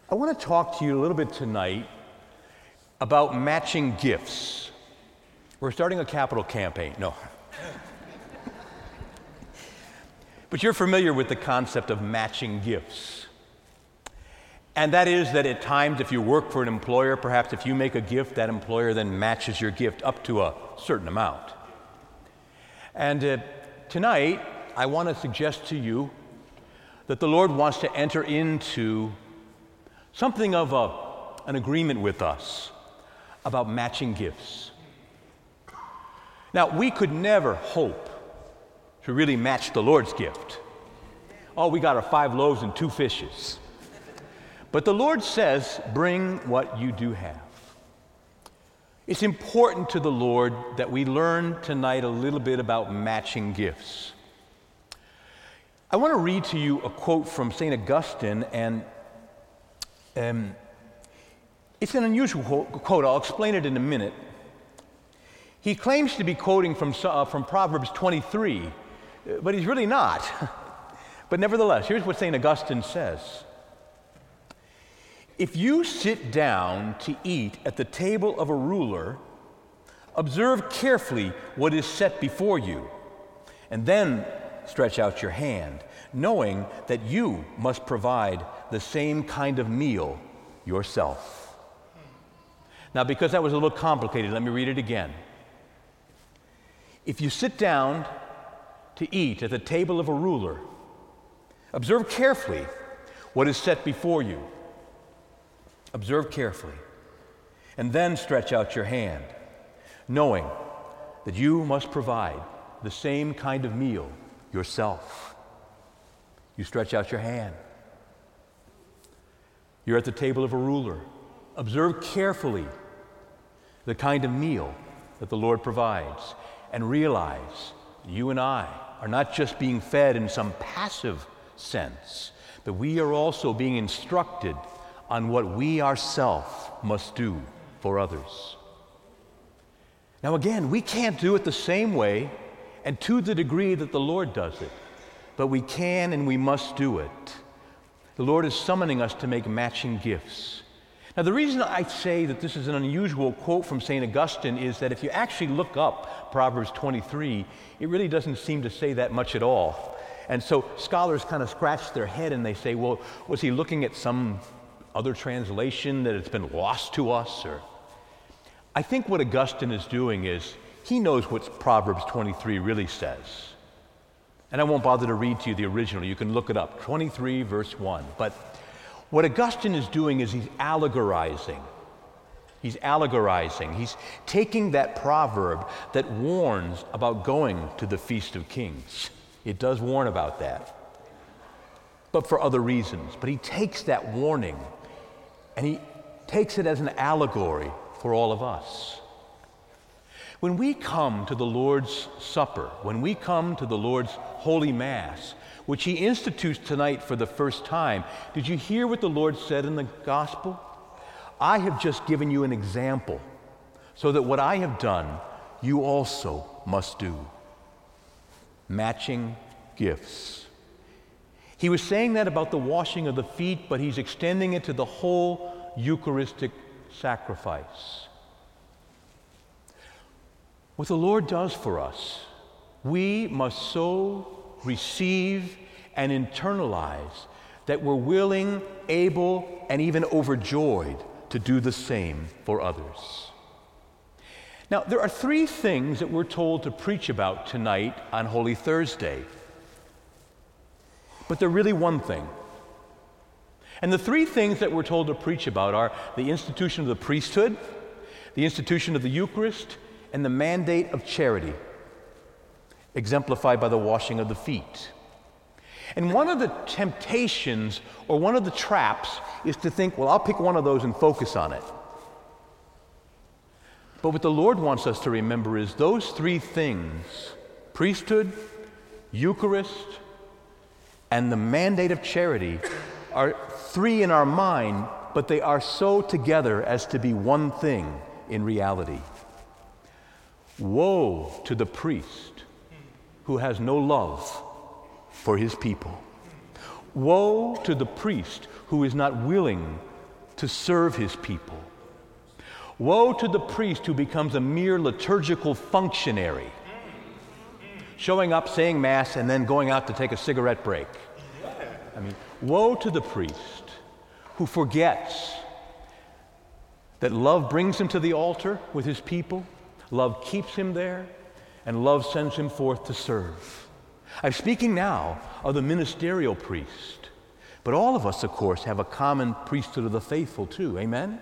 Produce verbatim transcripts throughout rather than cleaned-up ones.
I want to talk to you a little bit tonight about matching gifts. We're starting a capital campaign. No. But you're familiar with the concept of matching gifts. And that is that at times if you work for an employer, perhaps if you make a gift, that employer then matches your gift up to a certain amount. And uh, tonight, I want to suggest to you that the Lord wants to enter into something of a, an agreement with us about matching gifts. Now, we could never hope to really match the Lord's gift. All we got are five loaves and two fishes. But the Lord says, bring what you do have. It's important to the Lord that we learn tonight a little bit about matching gifts. I want to read to you a quote from Saint Augustine, and um, it's an unusual quote. I'll explain it in a minute. He claims to be quoting from, uh, from Proverbs twenty-three, but he's really not. But nevertheless, here's what Saint Augustine says. If you sit down to eat at the table of a ruler, observe carefully what is set before you, and then stretch out your hand, knowing that you must provide the same kind of meal yourself. Now, because that was a little complicated, let me read it again. If you sit down to eat at the table of a ruler, observe carefully what is set before you. Observe carefully, and then stretch out your hand, knowing that you must provide the same kind of meal yourself. You stretch out your hand. You're at the table of a ruler. Observe carefully the kind of meal that the Lord provides, and realize you and I are not just being fed in some passive sense, but we are also being instructed on what we ourselves must do for others. Now again, we can't do it the same way and to the degree that the Lord does it, but we can and we must do it. The Lord is summoning us to make matching gifts. Now the reason I say that this is an unusual quote from Saint Augustine is that if you actually look up Proverbs twenty-three, it really doesn't seem to say that much at all. And so scholars kind of scratch their head and they say, well, was he looking at some other translation that it's been lost to us? Or I think what Augustine is doing is he knows what Proverbs twenty-three really says. And I won't bother to read to you the original. You can look it up, twenty-three verse one. But what Augustine is doing is he's allegorizing. He's allegorizing. He's taking that proverb that warns about going to the Feast of Kings. It does warn about that, but for other reasons. But he takes that warning and he takes it as an allegory for all of us. When we come to the Lord's Supper, when we come to the Lord's Holy Mass, which he institutes tonight for the first time, did you hear what the Lord said in the Gospel? I have just given you an example so that what I have done, you also must do. Matching gifts. He was saying that about the washing of the feet, but he's extending it to the whole Eucharistic sacrifice. What the Lord does for us, we must so receive and internalize that we're willing, able, and even overjoyed to do the same for others. Now, there are three things that we're told to preach about tonight on Holy Thursday. But they're really one thing. And the three things that we're told to preach about are the institution of the priesthood, the institution of the Eucharist, and the mandate of charity, exemplified by the washing of the feet. And one of the temptations or one of the traps is to think, well, I'll pick one of those and focus on it. But what the Lord wants us to remember is those three things, priesthood, Eucharist, and the mandate of charity, are three in our mind, but they are so together as to be one thing in reality. Woe to the priest who has no love for his people. Woe to the priest who is not willing to serve his people. Woe to the priest who becomes a mere liturgical functionary, showing up, saying Mass, and then going out to take a cigarette break. I mean, woe to the priest who forgets that love brings him to the altar with his people, love keeps him there, and love sends him forth to serve. I'm speaking now of the ministerial priest, but all of us, of course, have a common priesthood of the faithful too. Amen?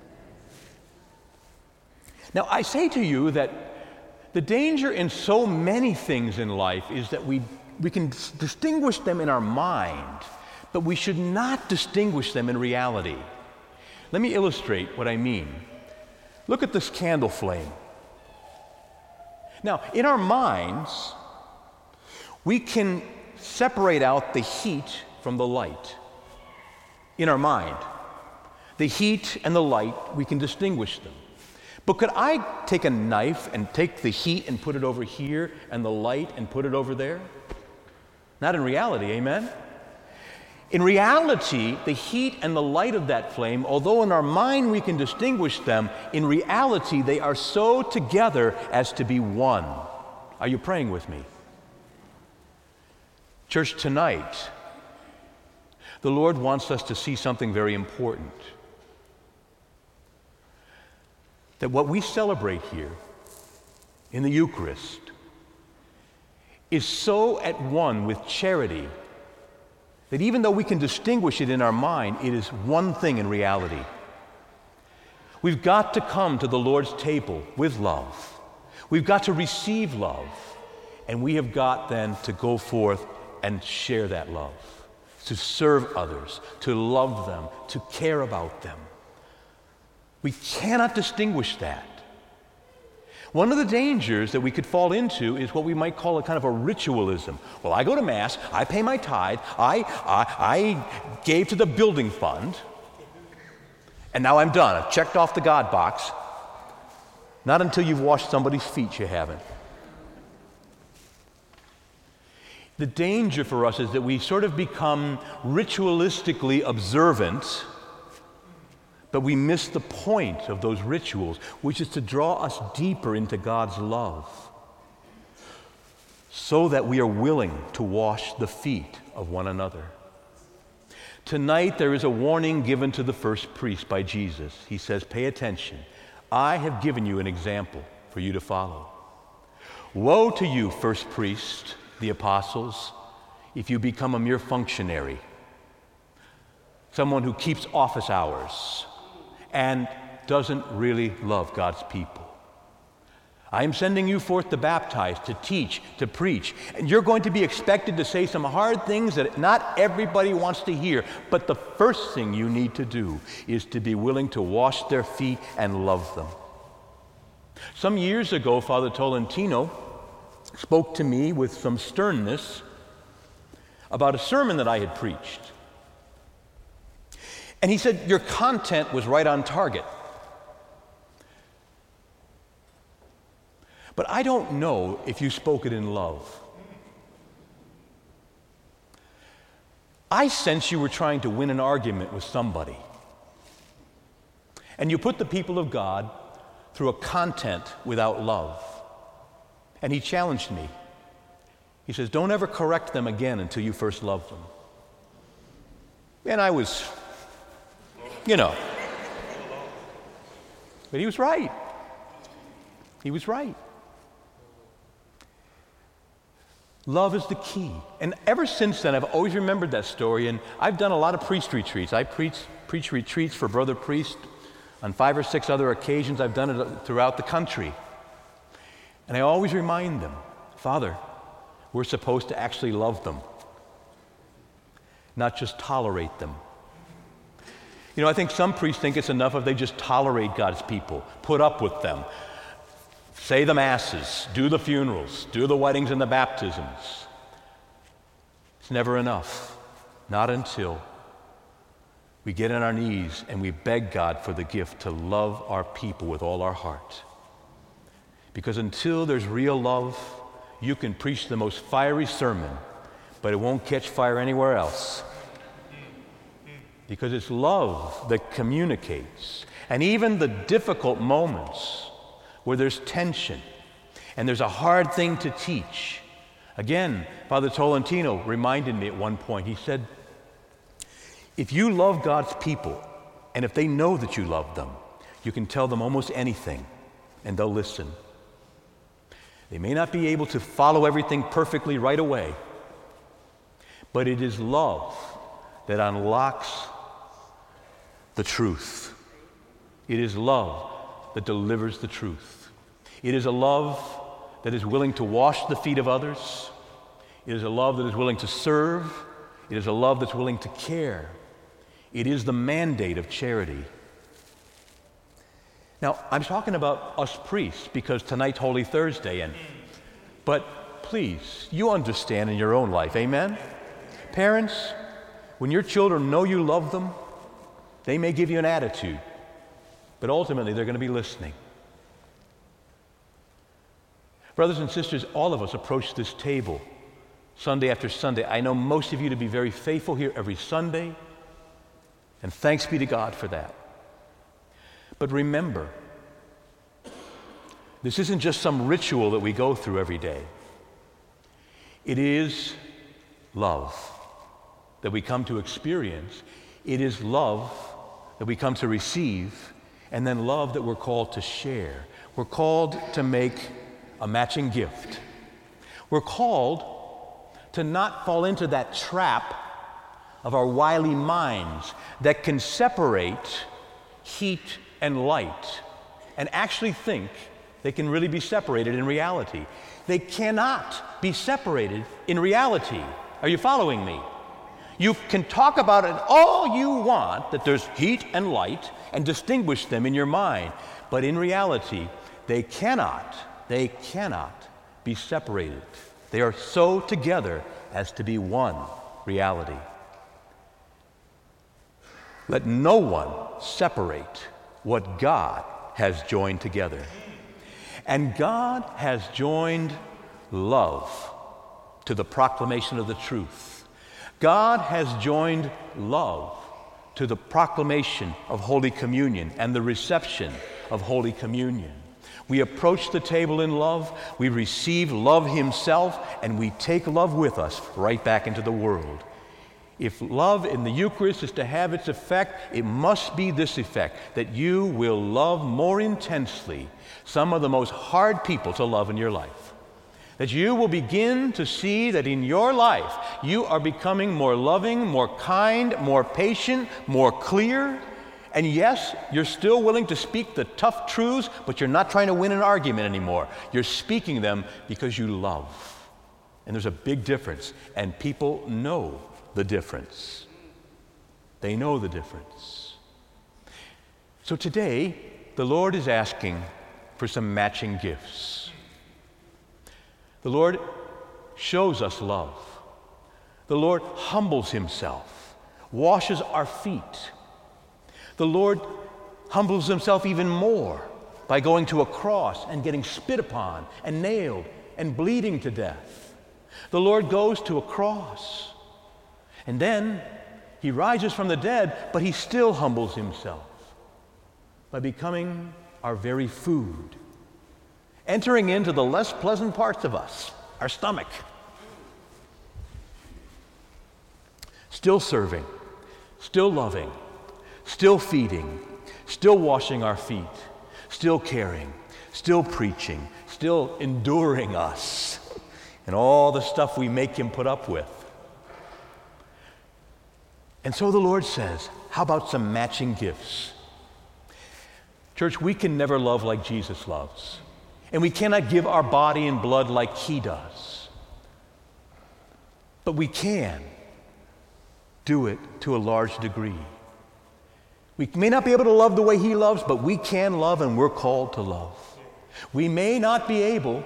Now, I say to you that the danger in so many things in life is that we, we can s- distinguish them in our mind, but we should not distinguish them in reality. Let me illustrate what I mean. Look at this candle flame. Now, in our minds, we can separate out the heat from the light. In our mind, the heat and the light, we can distinguish them. But could I take a knife and take the heat and put it over here and the light and put it over there? Not in reality, amen? In reality, the heat and the light of that flame, although in our mind we can distinguish them, in reality they are so together as to be one. Are you praying with me? Church, tonight, the Lord wants us to see something very important. That what we celebrate here in the Eucharist is so at one with charity that even though we can distinguish it in our mind, it is one thing in reality. We've got to come to the Lord's table with love. We've got to receive love. And we have got then to go forth and share that love, to serve others, to love them, to care about them. We cannot distinguish that. One of the dangers that we could fall into is what we might call a kind of a ritualism. Well, I go to Mass, I pay my tithe, I, I, I gave to the building fund, and now I'm done. I've checked off the God box. Not until you've washed somebody's feet, you haven't. The danger for us is that we sort of become ritualistically observant, but we miss the point of those rituals, which is to draw us deeper into God's love, so that we are willing to wash the feet of one another. Tonight there is a warning given to the first priest by Jesus. He says, pay attention. I have given you an example for you to follow. Woe to you, first priest, the apostles, if you become a mere functionary, someone who keeps office hours, and doesn't really love God's people. I am sending you forth to baptize, to teach, to preach, and you're going to be expected to say some hard things that not everybody wants to hear, but the first thing you need to do is to be willing to wash their feet and love them. Some years ago, Father Tolentino spoke to me with some sternness about a sermon that I had preached. And he said, your content was right on target. But I don't know if you spoke it in love. I sense you were trying to win an argument with somebody. And you put the people of God through a content without love. And he challenged me. He says, don't ever correct them again until you first love them. And I was... You know. But he was right. He was right. Love is the key. And ever since then, I've always remembered that story, and I've done a lot of priest retreats. I preach, preach retreats for Brother Priest on five or six other occasions. I've done it throughout the country. And I always remind them, Father, we're supposed to actually love them, not just tolerate them. You know, I think some priests think it's enough if they just tolerate God's people, put up with them, say the masses, do the funerals, do the weddings and the baptisms. It's never enough, not until we get on our knees and we beg God for the gift to love our people with all our heart. Because until there's real love, you can preach the most fiery sermon, but it won't catch fire anywhere else. because it's love that communicates. And even the difficult moments where there's tension and there's a hard thing to teach. Again, Father Tolentino reminded me at one point, he said, if you love God's people, and if they know that you love them, you can tell them almost anything, and they'll listen. They may not be able to follow everything perfectly right away, but it is love that unlocks the truth. It is love that delivers the truth. It is a love that is willing to wash the feet of others. It is a love that is willing to serve. It is a love that's willing to care. It is the mandate of charity. Now, I'm talking about us priests because tonight's Holy Thursday, and but please, you understand in your own life, amen? Parents, when your children know you love them, they may give you an attitude, but ultimately they're going to be listening. Brothers and sisters, all of us approach this table Sunday after Sunday. I know most of you to be very faithful here every Sunday, and thanks be to God for that. But remember, this isn't just some ritual that we go through every day. It is love that we come to experience. It is love that we come to receive, and then love that we're called to share. We're called to make a matching gift. We're called to not fall into that trap of our wily minds that can separate heat and light and actually think they can really be separated in reality. They cannot be separated in reality. Are you following me? You can talk about it all you want, that there's heat and light, and distinguish them in your mind. But in reality, they cannot, they cannot be separated. They are so together as to be one reality. Let no one separate what God has joined together. And God has joined love to the proclamation of the truth. God has joined love to the proclamation of Holy Communion and the reception of Holy Communion. We approach the table in love, we receive love Himself, and we take love with us right back into the world. If love in the Eucharist is to have its effect, it must be this effect, that you will love more intensely some of the most hard people to love in your life. That you will begin to see that in your life you are becoming more loving, more kind, more patient, more clear. And yes, you're still willing to speak the tough truths, but you're not trying to win an argument anymore. You're speaking them because you love. And there's a big difference, and people know the difference. They know the difference. So today, the Lord is asking for some matching gifts. The Lord shows us love. The Lord humbles Himself, washes our feet. The Lord humbles Himself even more by going to a cross and getting spit upon and nailed and bleeding to death. The Lord goes to a cross, and then He rises from the dead, but He still humbles Himself by becoming our very food, entering into the less pleasant parts of us, our stomach, still serving, still loving, still feeding, still washing our feet, still caring, still preaching, still enduring us, and all the stuff we make Him put up with. And so the Lord says, how about some matching gifts? Church, we can never love like Jesus loves, and we cannot give our body and blood like He does. But we can do it to a large degree. We may not be able to love the way He loves, but we can love, and we're called to love. We may not be able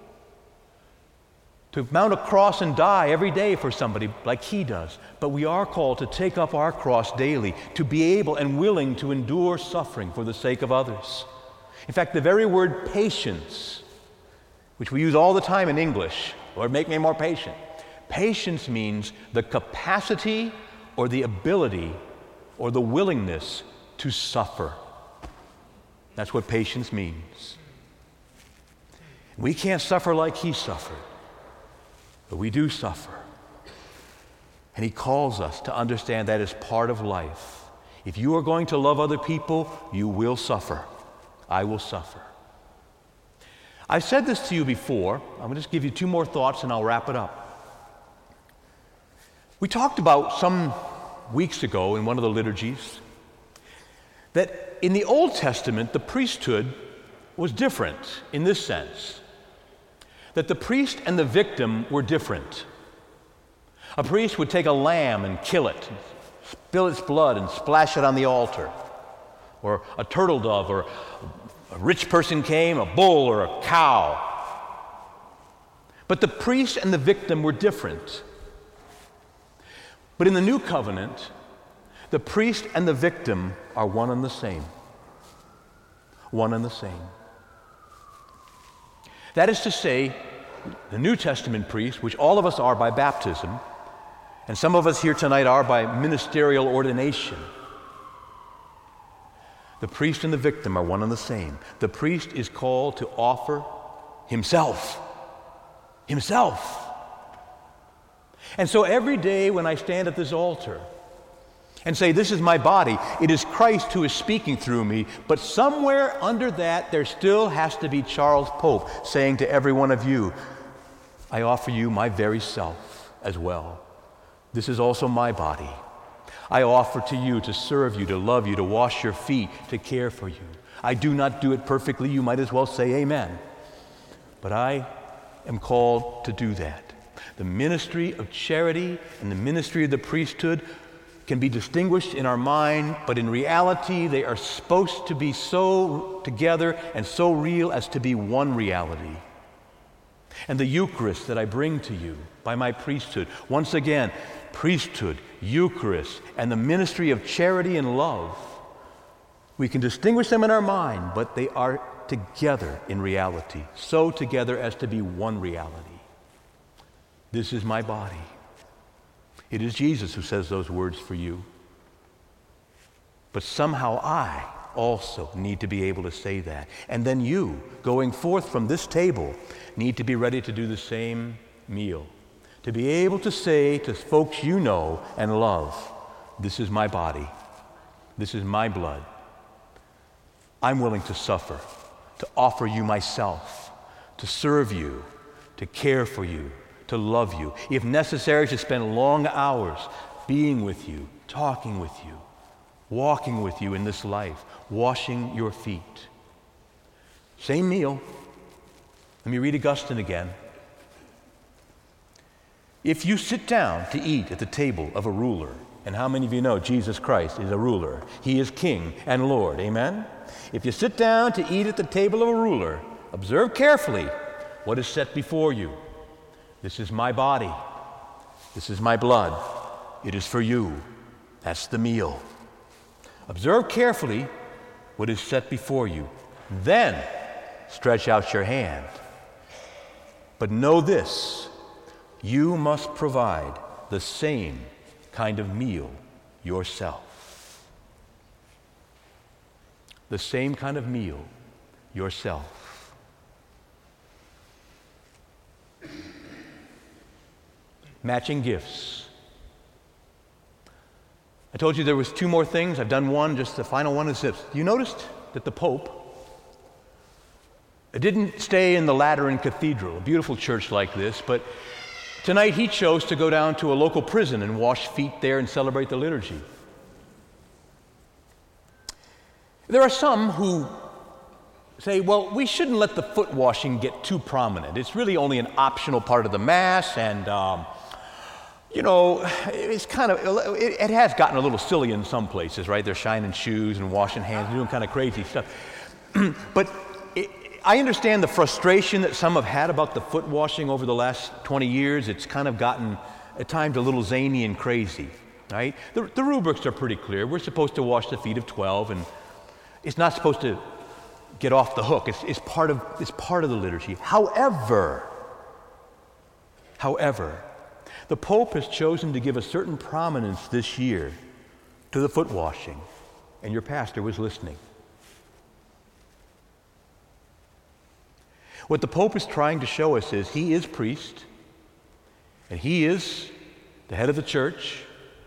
to mount a cross and die every day for somebody like He does, but we are called to take up our cross daily, to be able and willing to endure suffering for the sake of others. In fact, the very word patience, which we use all the time in English, Lord, make me more patient. Patience means the capacity or the ability or the willingness to suffer. That's what patience means. We can't suffer like he suffered, but we do suffer. And he calls us to understand that is part of life. If you are going to love other people, you will suffer. I will suffer. I've said this to you before. I'm going to just give you two more thoughts and I'll wrap it up. We talked about some weeks ago in one of the liturgies that in the Old Testament, the priesthood was different in this sense, that the priest and the victim were different. A priest would take a lamb and kill it, spill its blood and splash it on the altar. Or a turtle dove, or a rich person came, a bull or a cow. But the priest and the victim were different. But in the new covenant, the priest and the victim are one and the same. One and the same. That is to say, the New Testament priest, which all of us are by baptism, and some of us here tonight are by ministerial ordination. The priest and the victim are one and the same. The priest is called to offer himself. Himself. And so every day when I stand at this altar and say, this is my body, it is Christ who is speaking through me, but somewhere under that there still has to be Charles Pope saying to every one of you, I offer you my very self as well. This is also my body. I offer to you to serve you, to love you, to wash your feet, to care for you. I do not do it perfectly. You might as well say amen. But I am called to do that. The ministry of charity and the ministry of the priesthood can be distinguished in our mind, but in reality they are supposed to be so together and so real as to be one reality. And the Eucharist that I bring to you by my priesthood, once again, priesthood, Eucharist, and the ministry of charity and love, we can distinguish them in our mind, but they are together in reality, so together as to be one reality. This is my body. It is Jesus who says those words for you. But somehow I also need to be able to say that. And then you, going forth from this table, need to be ready to do the same meal. To be able to say to folks you know and love, this is my body. This is my blood. I'm willing to suffer, to offer you myself, to serve you, to care for you, to love you. If necessary, to spend long hours being with you, talking with you, walking with you in this life, washing your feet. Same meal. Let me read Augustine again. If you sit down to eat at the table of a ruler, and how many of you know Jesus Christ is a ruler? He is King and Lord, amen? If you sit down to eat at the table of a ruler, observe carefully what is set before you. This is my body. This is my blood. It is for you. That's the meal. Observe carefully what is set before you. Then stretch out your hand. But know this, you must provide the same kind of meal yourself. The same kind of meal yourself. Matching gifts. I told you there was two more things. I've done one. Just the final one is this. You noticed that the Pope didn't stay in the Lateran Cathedral, a beautiful church like this, but tonight he chose to go down to a local prison and wash feet there and celebrate the liturgy. There are some who say, well, we shouldn't let the foot washing get too prominent. It's really only an optional part of the Mass, and um, you know, it's kind of, it, it has gotten a little silly in some places, right? They're shining shoes and washing hands and doing kind of crazy stuff. But it, I understand the frustration that some have had about the foot washing over the last twenty years. It's kind of gotten, at times, a little zany and crazy, right? The, the rubrics are pretty clear. We're supposed to wash the feet of twelve, and it's not supposed to get off the hook. It's, it's, part of, it's part of the liturgy. However, however, the Pope has chosen to give a certain prominence this year to the foot washing, and your pastor was listening. What the Pope is trying to show us is he is priest, and he is the head of the church,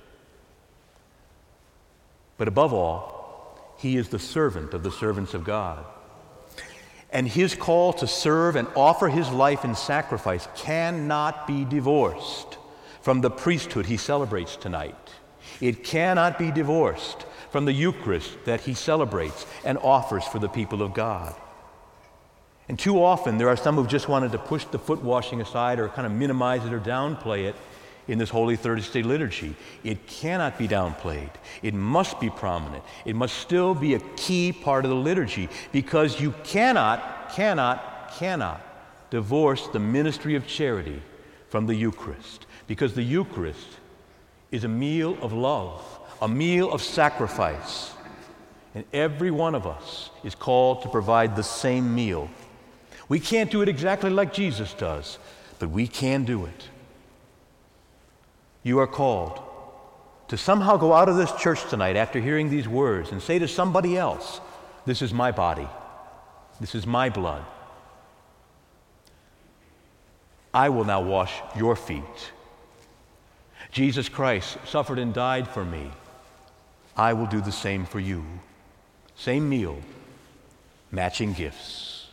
but above all, he is the servant of the servants of God. And his call to serve and offer his life in sacrifice cannot be divorced from the priesthood he celebrates tonight. It cannot be divorced from the Eucharist that he celebrates and offers for the people of God. And too often there are some who've just wanted to push the foot washing aside or kind of minimize it or downplay it in this Holy Thursday liturgy. It cannot be downplayed. It must be prominent. It must still be a key part of the liturgy, because you cannot, cannot, cannot divorce the ministry of charity from the Eucharist, because the Eucharist is a meal of love, a meal of sacrifice, and every one of us is called to provide the same meal. We can't do it exactly like Jesus does, but we can do it. You are called to somehow go out of this church tonight after hearing these words and say to somebody else, this is my body, this is my blood. I will now wash your feet. Jesus Christ suffered and died for me. I will do the same for you. Same meal, matching gifts.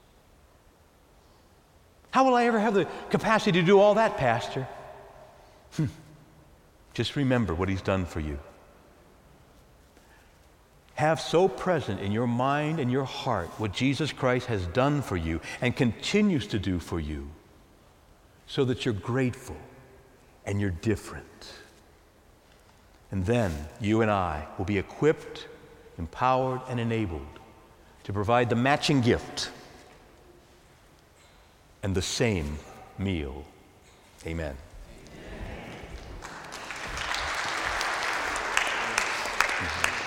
How will I ever have the capacity to do all that, Pastor? Just remember what he's done for you. Have so present in your mind and your heart what Jesus Christ has done for you and continues to do for you, so that you're grateful and you're different. And then you and I will be equipped, empowered, and enabled to provide the matching gift and the same meal. Amen. Amen.